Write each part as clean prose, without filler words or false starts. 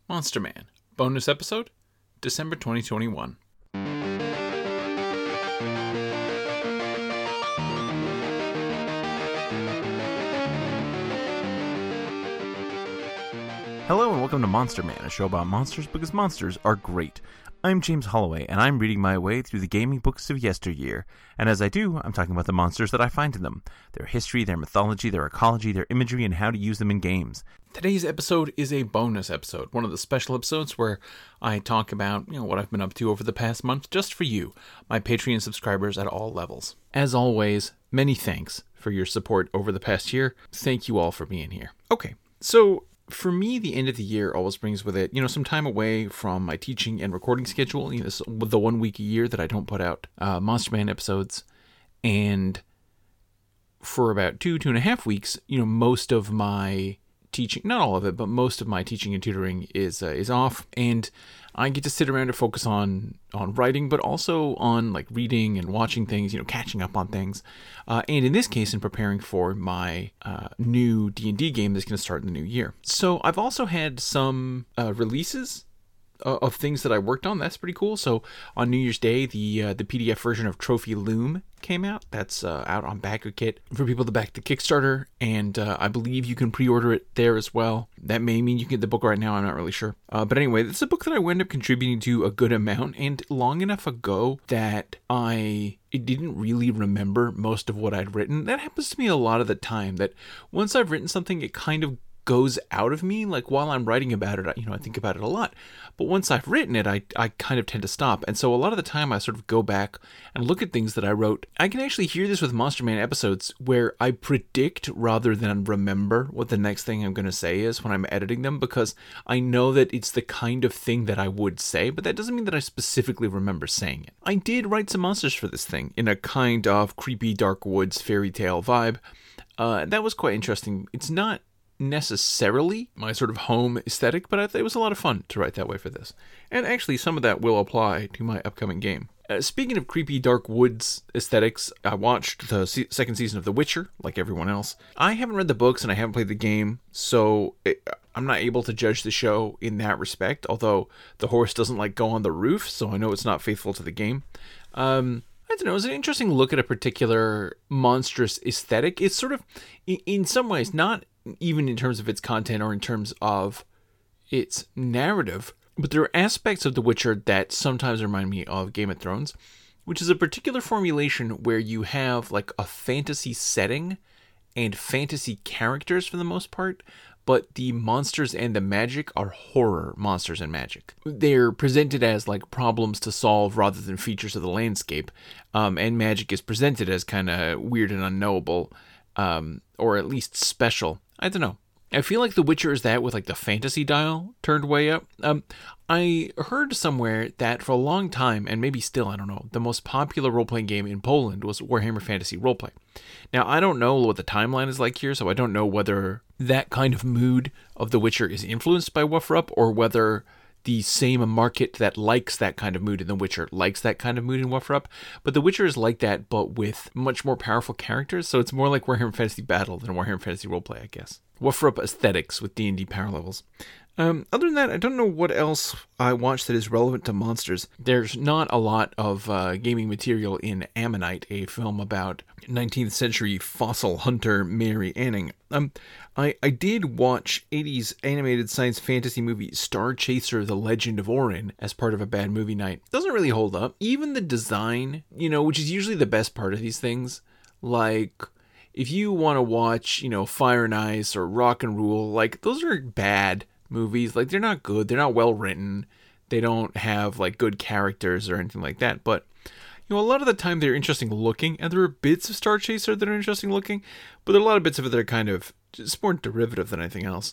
Monster Man, bonus episode, December 2021. Hello and welcome to Monster Man, a show about monsters because monsters are great. I'm James Holloway, and I'm reading my way through the gaming books of yesteryear. And as I do, I'm talking about the monsters that I find in them, their history, their mythology, their ecology, their imagery, and how to use them in games. Today's episode is a bonus episode, one of the special episodes where I talk about, what I've been up to over the past month, just for you, my Patreon subscribers at all levels. As always, many thanks for your support over the past year. Thank you all for being here. Okay, so for me, the end of the year always brings with it, some time away from my teaching and recording schedule. This the 1 week a year that I don't put out Monster Man episodes. And for about 2.5 weeks, most of my teaching, not all of it, but most of my teaching and tutoring is off, and I get to sit around and focus on writing, but also on like reading and watching things, catching up on things, and in this case, in preparing for my new D&D game that's going to start in the new year. So I've also had some releases of things that I worked on. That's pretty cool. So on New Year's Day, the PDF version of Trophy Loom came out. That's out on BackerKit for people to back the Kickstarter, and I believe you can pre-order it there as well. That may mean you can get the book right now. I'm not really sure. But anyway, it's a book that I wound up contributing to a good amount, and long enough ago that I didn't really remember most of what I'd written. That happens to me a lot of the time, that once I've written something, it kind of goes out of me. Like while I'm writing about it, I think about it a lot, but once I've written it, I kind of tend to stop. And so a lot of the time I sort of go back and look at things that I wrote. I can actually hear this with Monster Man episodes where I predict rather than remember what the next thing I'm going to say is when I'm editing them, because I know that it's the kind of thing that I would say, but that doesn't mean that I specifically remember saying it. I did write some monsters for this thing in a kind of creepy dark woods fairy tale vibe. That was quite interesting. It's not necessarily my sort of home aesthetic, but I thought it was a lot of fun to write that way for this. And actually, some of that will apply to my upcoming game. Speaking of creepy dark woods aesthetics, I watched the second season of The Witcher, like everyone else. I haven't read the books and I haven't played the game, so I'm not able to judge the show in that respect, although the horse doesn't go on the roof, so I know it's not faithful to the game. I don't know, it's an interesting look at a particular monstrous aesthetic. It's sort of, in some ways, not even in terms of its content or in terms of its narrative, but there are aspects of The Witcher that sometimes remind me of Game of Thrones, which is a particular formulation where you have like a fantasy setting and fantasy characters for the most part, but the monsters and the magic are horror monsters and magic. They're presented as like problems to solve rather than features of the landscape, and magic is presented as kind of weird and unknowable, or at least special. I don't know. I feel like The Witcher is that with like the fantasy dial turned way up. I heard somewhere that for a long time, and maybe still, I don't know, the most popular role-playing game in Poland was Warhammer Fantasy Roleplay. Now, I don't know what the timeline is like here, so I don't know whether that kind of mood of The Witcher is influenced by WFRUP, or whether the same market that likes that kind of mood in The Witcher likes that kind of mood in WFRUP. But The Witcher is like that, but with much more powerful characters, so it's more like Warhammer Fantasy Battle than Warhammer Fantasy Roleplay, I guess. WFRUP aesthetics with D&D power levels. Other than that, I don't know what else I watched that is relevant to monsters. There's not a lot of gaming material in Ammonite, a film about 19th century fossil hunter Mary Anning. I did watch 80s animated science fantasy movie Star Chaser: The Legend of Orin as part of a bad movie night. Doesn't really hold up. Even the design, which is usually the best part of these things, like if you want to watch, Fire and Ice or Rock and Rule, like those are bad movies. Like they're not good. They're not well written. They don't have like good characters or anything like that. But a lot of the time they're interesting looking, and there are bits of Star Chaser that are interesting looking, but there are a lot of bits of it that are kind of just more derivative than anything else.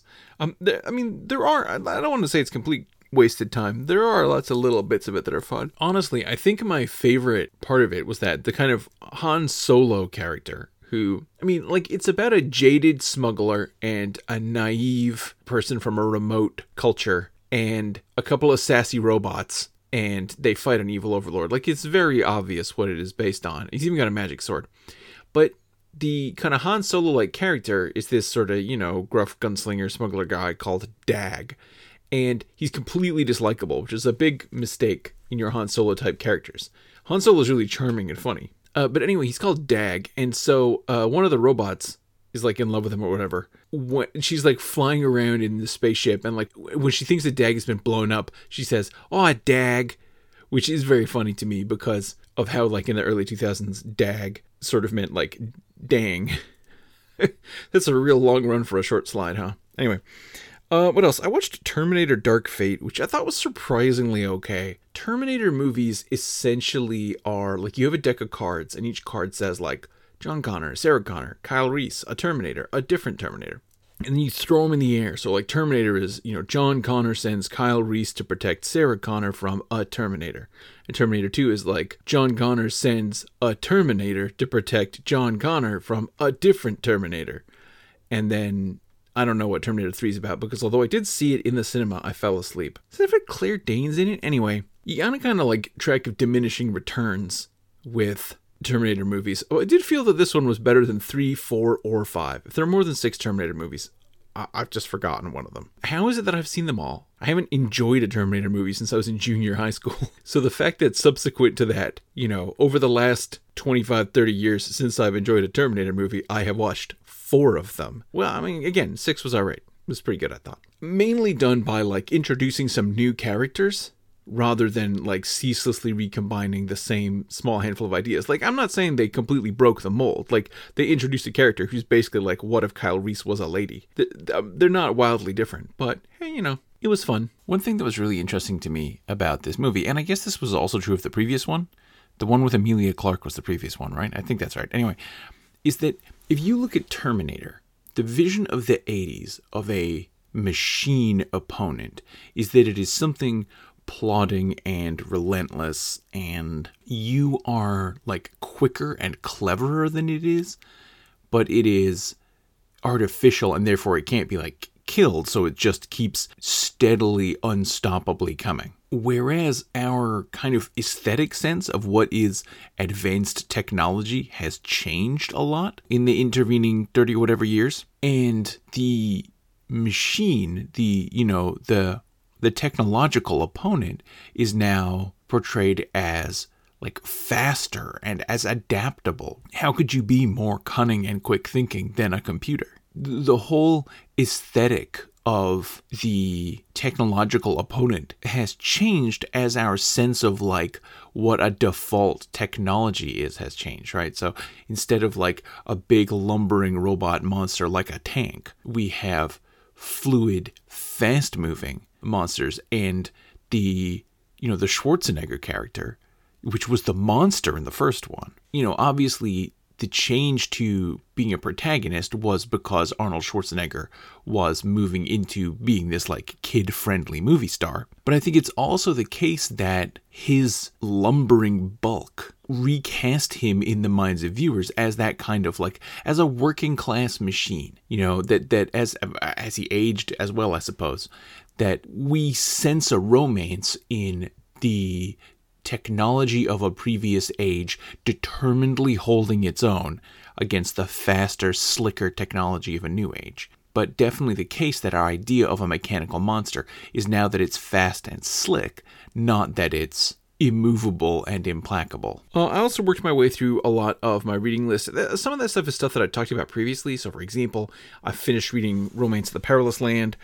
There are, I don't want to say it's complete wasted time. There are lots of little bits of it that are fun. Honestly, I think my favorite part of it was that the kind of Han Solo character who, it's about a jaded smuggler and a naive person from a remote culture and a couple of sassy robots, and they fight an evil overlord. Like, it's very obvious what it is based on. He's even got a magic sword. But the kind of Han Solo-like character is this sort of, gruff gunslinger smuggler guy called Dag. and he's completely dislikable, which is a big mistake in your Han Solo type characters. Han Solo is really charming and funny. But anyway, he's called Dag, and so one of the robots is like in love with him or whatever. When she's like flying around in the spaceship, and like when she thinks that Dag has been blown up, she says, "Oh, Dag," which is very funny to me because of how like in the early 2000s, Dag sort of meant like dang. That's a real long run for a short slide, huh? Anyway, what else? I watched Terminator Dark Fate, which I thought was surprisingly okay. Terminator movies essentially are like you have a deck of cards, and each card says like John Connor, Sarah Connor, Kyle Reese, a Terminator, a different Terminator. And then you throw them in the air. So like Terminator is, John Connor sends Kyle Reese to protect Sarah Connor from a Terminator. And Terminator 2 is like John Connor sends a Terminator to protect John Connor from a different Terminator. And then I don't know what Terminator 3 is about, because although I did see it in the cinema, I fell asleep. Is there Claire Danes in it? Anyway, you kind of like track of diminishing returns with Terminator movies. Oh, I did feel that this one was better than 3, 4, or 5. If there are more than 6 Terminator movies, I've just forgotten one of them. How is it that I've seen them all? I haven't enjoyed a Terminator movie since I was in junior high school. So the fact that subsequent to that, over the last 25, 30 years since I've enjoyed a Terminator movie, I have watched 4 of them. Well, I mean, again, 6 was alright. It was pretty good, I thought. Mainly done by like introducing some new characters, rather than like ceaselessly recombining the same small handful of ideas. Like, I'm not saying they completely broke the mold. Like, they introduced a character who's basically like, what if Kyle Reese was a lady? They're not wildly different, but hey, it was fun. One thing that was really interesting to me about this movie, and I guess this was also true of the previous one, the one with Emilia Clarke was the previous one, right? I think that's right. Anyway, is that if you look at Terminator, the vision of the 80s of a machine opponent is that it is something plodding and relentless, and you are like quicker and cleverer than it is, but it is artificial, and therefore it can't be like killed, so it just keeps steadily, unstoppably coming. Whereas our kind of aesthetic sense of what is advanced technology has changed a lot in the intervening 30 whatever years, and the machine, the technological opponent is now portrayed as like faster and as adaptable. How could you be more cunning and quick thinking than a computer? The whole aesthetic of the technological opponent has changed as our sense of like what a default technology is has changed, right? So instead of like a big lumbering robot monster like a tank, we have fluid, fast-moving monsters, and the Schwarzenegger character, which was the monster in the first one. Obviously the change to being a protagonist was because Arnold Schwarzenegger was moving into being this like kid-friendly movie star. But I think it's also the case that his lumbering bulk recast him in the minds of viewers as that kind of like, as a working class machine, that as he aged as well, I suppose, that we sense a romance in the technology of a previous age determinedly holding its own against the faster, slicker technology of a new age. But definitely the case that our idea of a mechanical monster is now that it's fast and slick, not that it's immovable and implacable. I also worked my way through a lot of my reading list. Some of that stuff is stuff that I talked about previously. So, for example, I finished reading Romance of the Perilous Land.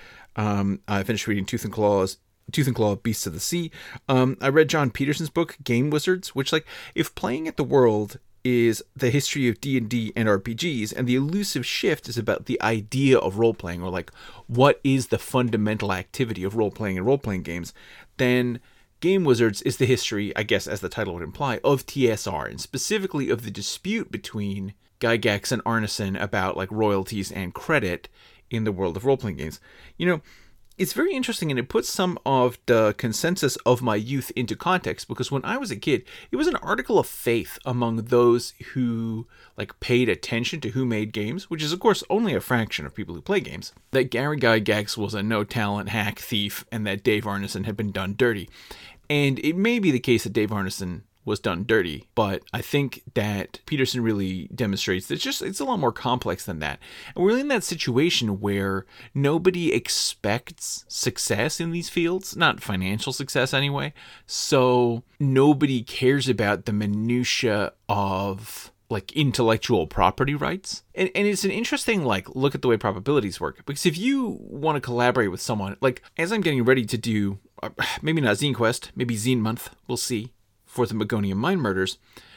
I finished reading Tooth and Claw, Beasts of the Sea. I read John Peterson's book, Game Wizards, which, like, if playing at the world is the history of D&D and RPGs, and the elusive shift is about the idea of role-playing, or, like, what is the fundamental activity of role-playing and role-playing games, then Game Wizards is the history, I guess, as the title would imply, of TSR, and specifically of the dispute between Gygax and Arneson about, like, royalties and credit in the world of role-playing games. It's very interesting, and it puts some of the consensus of my youth into context, because when I was a kid, it was an article of faith among those who like paid attention to who made games, which is of course only a fraction of people who play games, that Gary Gygax was a no-talent hack thief and that Dave Arneson had been done dirty. And it may be the case that Dave Arneson was done dirty. But I think that Peterson really demonstrates that it's a lot more complex than that. And we're in that situation where nobody expects success in these fields, not financial success anyway. So nobody cares about the minutia of like intellectual property rights. And it's an interesting look at the way probabilities work. Because if you want to collaborate with someone, like as I'm getting ready to do, maybe not Zine Quest, maybe Zine Month, we'll see, for the Megonium Mind Murders,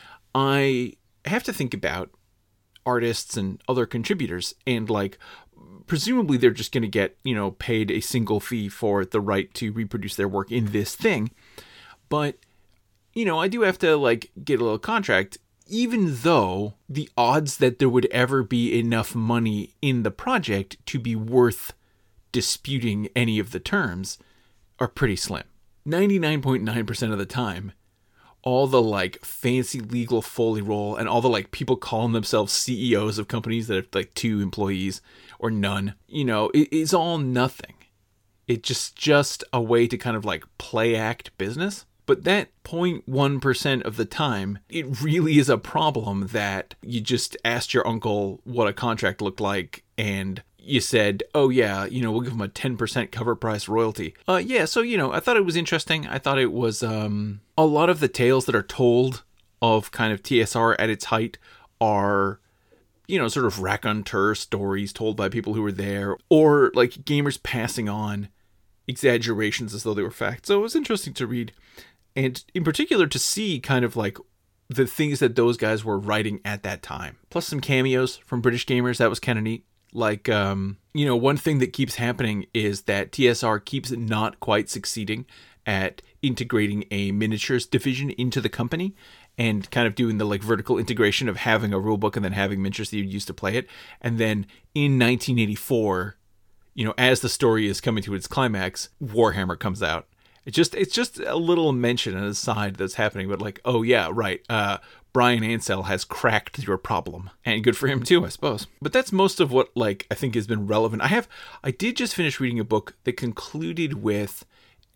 I have to think about artists and other contributors, and presumably they're just going to get, paid a single fee for the right to reproduce their work in this thing. But, I do have to get a little contract, even though the odds that there would ever be enough money in the project to be worth disputing any of the terms are pretty slim. 99.9% of the time, all the fancy legal Foley roll and all the people calling themselves CEOs of companies that have 2 employees or none, it's all nothing. It's just a way to kind of play act business. But that 0.1% of the time, it really is a problem that you just asked your uncle what a contract looked like and you said, oh yeah, we'll give him a 10% cover price royalty. Yeah, so, I thought it was interesting. I thought it was, a lot of the tales that are told of kind of TSR at its height are, sort of raconteur stories told by people who were there, or gamers passing on exaggerations as though they were facts. So it was interesting to read. And in particular to see kind of the things that those guys were writing at that time. Plus some cameos from British gamers. That was kind of neat. One thing that keeps happening is that TSR keeps not quite succeeding at integrating a miniatures division into the company and kind of doing the vertical integration of having a rulebook and then having miniatures that you use to play it. And then in 1984, as the story is coming to its climax, Warhammer comes out. It's just a little mention and aside that's happening, but oh yeah, right. Brian Ansell has cracked your problem, and good for him too, I suppose. But that's most of what I think has been relevant. I did just finish reading a book that concluded with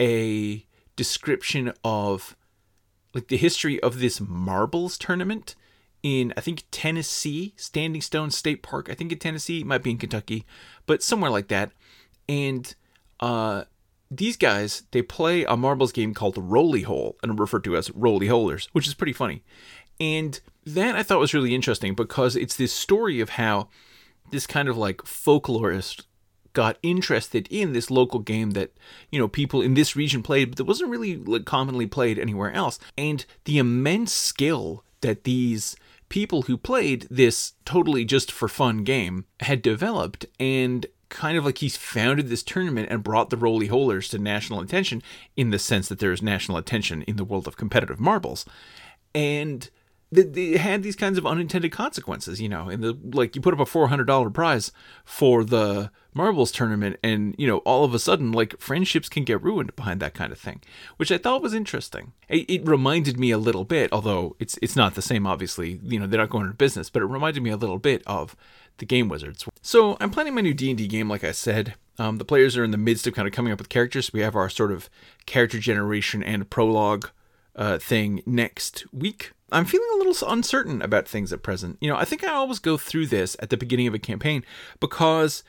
a description of the history of this marbles tournament in, I think, Tennessee, Standing Stone State Park. I think in Tennessee, it might be in Kentucky, but somewhere like that. And these guys, they play a marbles game called Roly Hole, and referred to as Roly Holers, which is pretty funny. And that I thought was really interesting because it's this story of how this kind of folklorist got interested in this local game that, people in this region played, but that wasn't really commonly played anywhere else. And the immense skill that these people who played this totally just for fun game had developed, and kind of he's founded this tournament and brought the Roly Holers to national attention in the sense that there is national attention in the world of competitive marbles. And they had these kinds of unintended consequences, in the, you put up a $400 prize for the marbles tournament and, all of a sudden, friendships can get ruined behind that kind of thing, which I thought was interesting. It reminded me a little bit, although it's not the same, obviously, they're not going into business, but it reminded me a little bit of the Game Wizards. So I'm planning my new D&D game, like I said. The players are in the midst of kind of coming up with characters. We have our sort of character generation and prologue thing next week. I'm feeling a little uncertain about things at present. I think I always go through this at the beginning of a campaign because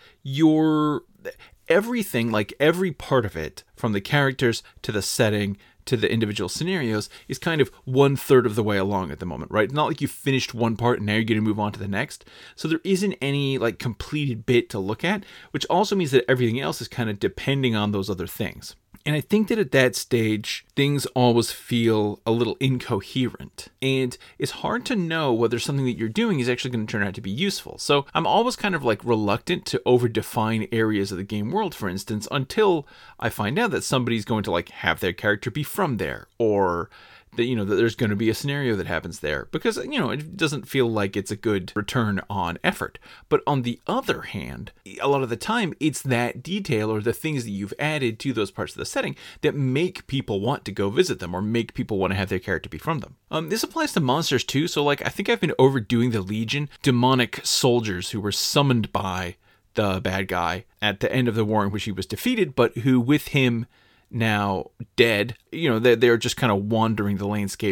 everything, every part of it, from the characters to the setting to the individual scenarios, is kind of 1/3 of the way along at the moment, right? It's not like you finished one part and now you're going to move on to the next. So there isn't any completed bit to look at, which also means that everything else is kind of depending on those other things. And I think that at that stage, things always feel a little incoherent. And it's hard to know whether something that you're doing is actually going to turn out to be useful. So I'm always kind of reluctant to over-define areas of the game world, for instance, until I find out that somebody's going to have their character be from there, or that, that there's going to be a scenario that happens there, because, it doesn't feel like it's a good return on effort. But on the other hand, a lot of the time, it's that detail or the things that you've added to those parts of the setting that make people want to go visit them or make people want to have their character be from them. This applies to monsters too. So I think I've been overdoing the Legion, demonic soldiers who were summoned by the bad guy at the end of the war in which he was defeated, but who with him now dead, they're just kind of wandering the landscape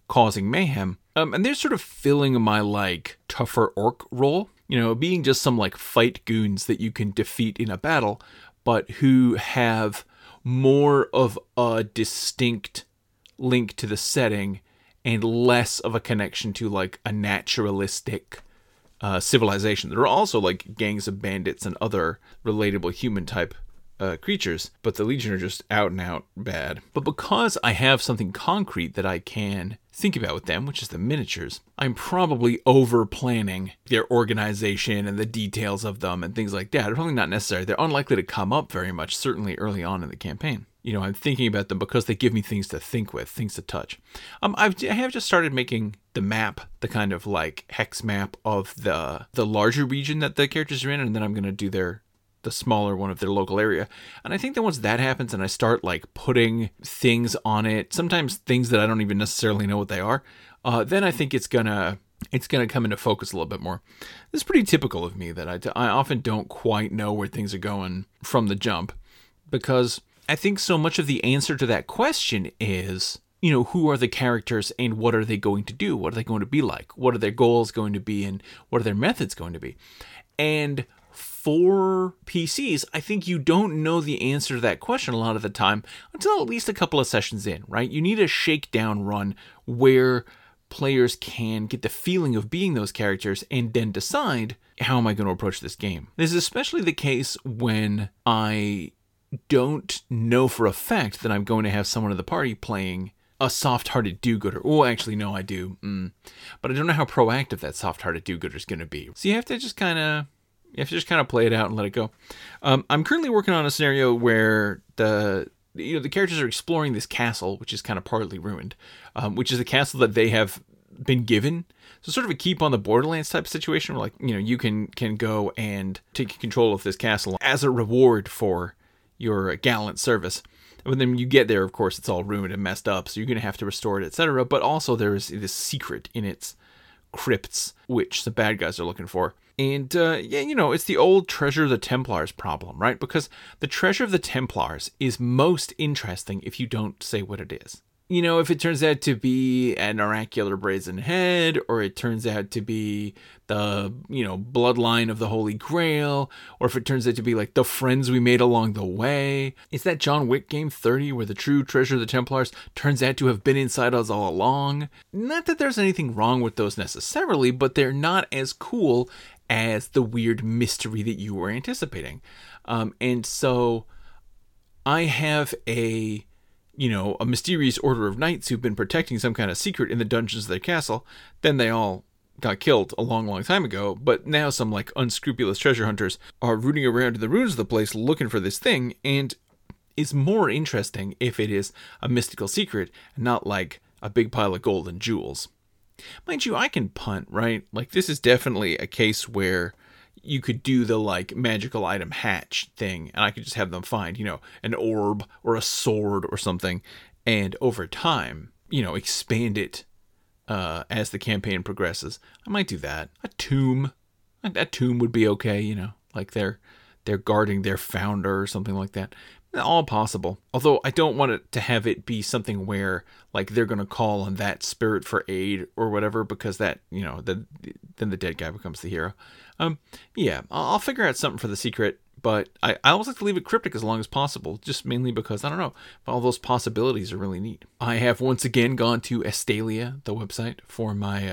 causing mayhem. And they're sort of filling my, like, tougher orc role. You know, being just some, like, fight goons that you can defeat in a battle, but who have more of a distinct link to the setting and less of a connection to, like, a naturalistic civilization. There are also, like, gangs of bandits and other relatable human-type creatures, but the Legion are just out and out bad. But because I have something concrete that I can think about with them, which is the miniatures, I'm probably over planning their organization and the details of them and things like that. They're probably not necessary. They're unlikely to come up very much, certainly early on in the campaign. You know, I'm thinking about them because they give me things to think with, things to touch. I have just started making the map, the kind of like hex map of the larger region that the characters are in, and then I'm going to do the smaller one of their local area. And I think that once that happens and I start like putting things on it, sometimes things that I don't even necessarily know what they are, then I think it's gonna come into focus a little bit more. This is pretty typical of me that I often don't quite know where things are going from the jump, because I think so much of the answer to that question is, you know, who are the characters and what are they going to do? What are they going to be like? What are their goals going to be and what are their methods going to be? And for PCs, I think you don't know the answer to that question a lot of the time until at least a couple of sessions in, right? You need a shakedown run where players can get the feeling of being those characters and then decide, how am I going to approach this game? This is especially the case when I don't know for a fact that I'm going to have someone in the party playing a soft-hearted do-gooder. Oh, actually, no, I do. But I don't know how proactive that soft-hearted do-gooder is going to be. So you have to just kind of play it out and let it go. I'm currently working on a scenario where the characters are exploring this castle, which is kind of partly ruined, which is a castle that they have been given. So sort of a keep on the Borderlands type of situation where, like, you know, you can go and take control of this castle as a reward for your gallant service. When then you get there, of course, it's all ruined and messed up, so you're going to have to restore it, etc. But also there is this secret in its crypts, which the bad guys are looking for. And, it's the old Treasure of the Templars problem, right? Because the Treasure of the Templars is most interesting if you don't say what it is. You know, if it turns out to be an oracular brazen head, or it turns out to be the, bloodline of the Holy Grail, or if it turns out to be like the friends we made along the way. It's that John Wick game 30 where the true Treasure of the Templars turns out to have been inside us all along. Not that there's anything wrong with those necessarily, but they're not as cool as the weird mystery that you were anticipating. And so I have a mysterious order of knights who've been protecting some kind of secret in the dungeons of their castle. Then they all got killed a long, long time ago, but now some like unscrupulous treasure hunters are rooting around in the ruins of the place looking for this thing, and it's more interesting if it is a mystical secret and not like a big pile of gold and jewels. Mind you, I can punt, right? Like, this is definitely a case where you could do the like magical item hatch thing, and I could just have them find, an orb or a sword or something, and over time, expand it as the campaign progresses. I might do that. A tomb would be okay, like they're guarding their founder or something like that. All possible. Although I don't want it to have it be something where like they're going to call on that spirit for aid or whatever, because that, then the dead guy becomes the hero. I'll figure out something for the secret, but I always like to leave it cryptic as long as possible, just mainly because, I don't know, all those possibilities are really neat. I have once again gone to Estalia, the website, for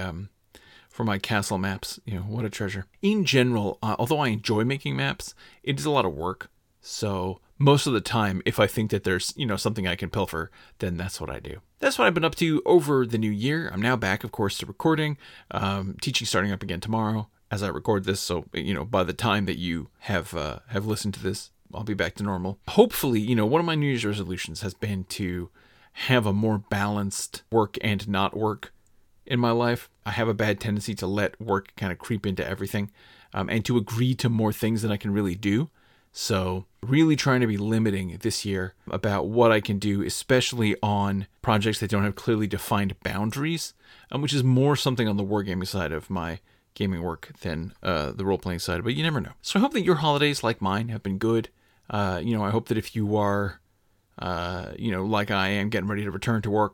my castle maps. What a treasure. In general, although I enjoy making maps, it is a lot of work. So most of the time, if I think that there's, something I can pilfer, then that's what I do. That's what I've been up to over the new year. I'm now back, of course, to recording. Teaching starting up again tomorrow as I record this. So, by the time that you have listened to this, I'll be back to normal. Hopefully, one of my New Year's resolutions has been to have a more balanced work and not work in my life. I have a bad tendency to let work kind of creep into everything, and to agree to more things than I can really do. So really trying to be limiting this year about what I can do, especially on projects that don't have clearly defined boundaries, which is more something on the wargaming side of my gaming work than the role-playing side, but you never know. So I hope that your holidays, like mine, have been good. I hope that if you are, like I am, getting ready to return to work,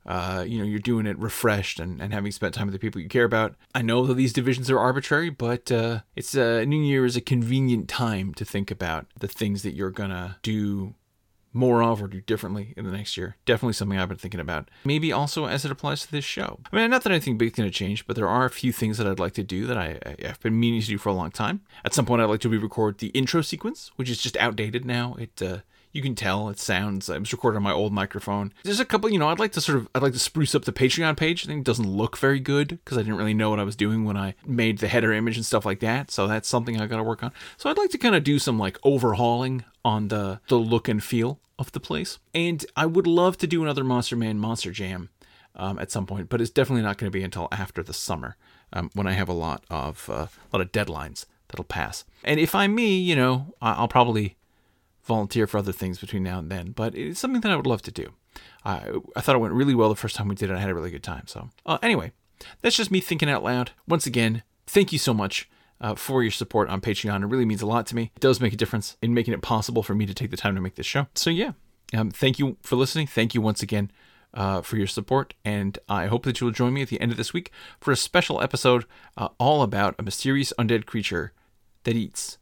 you're doing it refreshed and having spent time with the people you care about. I know that these divisions are arbitrary, but it's New Year is a convenient time to think about the things that you're gonna do more of or do differently in the next year. Definitely something I've been thinking about. Maybe also as it applies to this show. I mean, not that anything big's going to change, but there are a few things that I'd like to do that I've been meaning to do for a long time. At some point, I'd like to re-record the intro sequence, which is just outdated now. You can tell it was recorded on my old microphone. There's a couple, I'd like to spruce up the Patreon page. I think it doesn't look very good because I didn't really know what I was doing when I made the header image and stuff like that. So that's something I got to work on. So I'd like to kind of do some like overhauling on the look and feel of the place. And I would love to do another Monster Man Monster Jam at some point, but it's definitely not going to be until after the summer when I have a lot of deadlines that'll pass. And if I'm me, I'll probably volunteer for other things between now and then, but it's something that I would love to do. I thought it went really well the first time we did it. I had a really good time. So anyway, that's just me thinking out loud. Once again, thank you so much for your support on Patreon. It really means a lot to me. It does make a difference in making it possible for me to take the time to make this show. So yeah, thank you for listening. Thank you once again for your support, and I hope that you'll join me at the end of this week for a special episode all about a mysterious undead creature that eats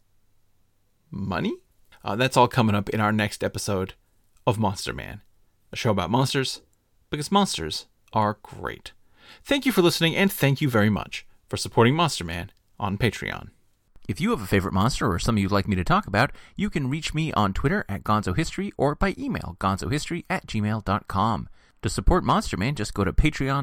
money. That's all coming up in our next episode of Monster Man, a show about monsters, because monsters are great. Thank you for listening, and thank you very much for supporting Monster Man on Patreon. If you have a favorite monster or something you'd like me to talk about, you can reach me on Twitter at GonzoHistory or by email, gonzohistory@gmail.com. To support Monster Man, just go to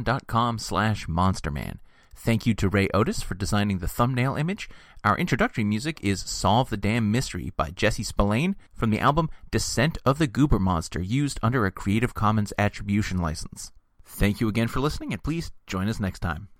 patreon.com/monsterman. Thank you to Ray Otis for designing the thumbnail image. Our introductory music is Solve the Damn Mystery by Jesse Spillane from the album Descent of the Goober Monster, used under a Creative Commons Attribution license. Thank you again for listening, and please join us next time.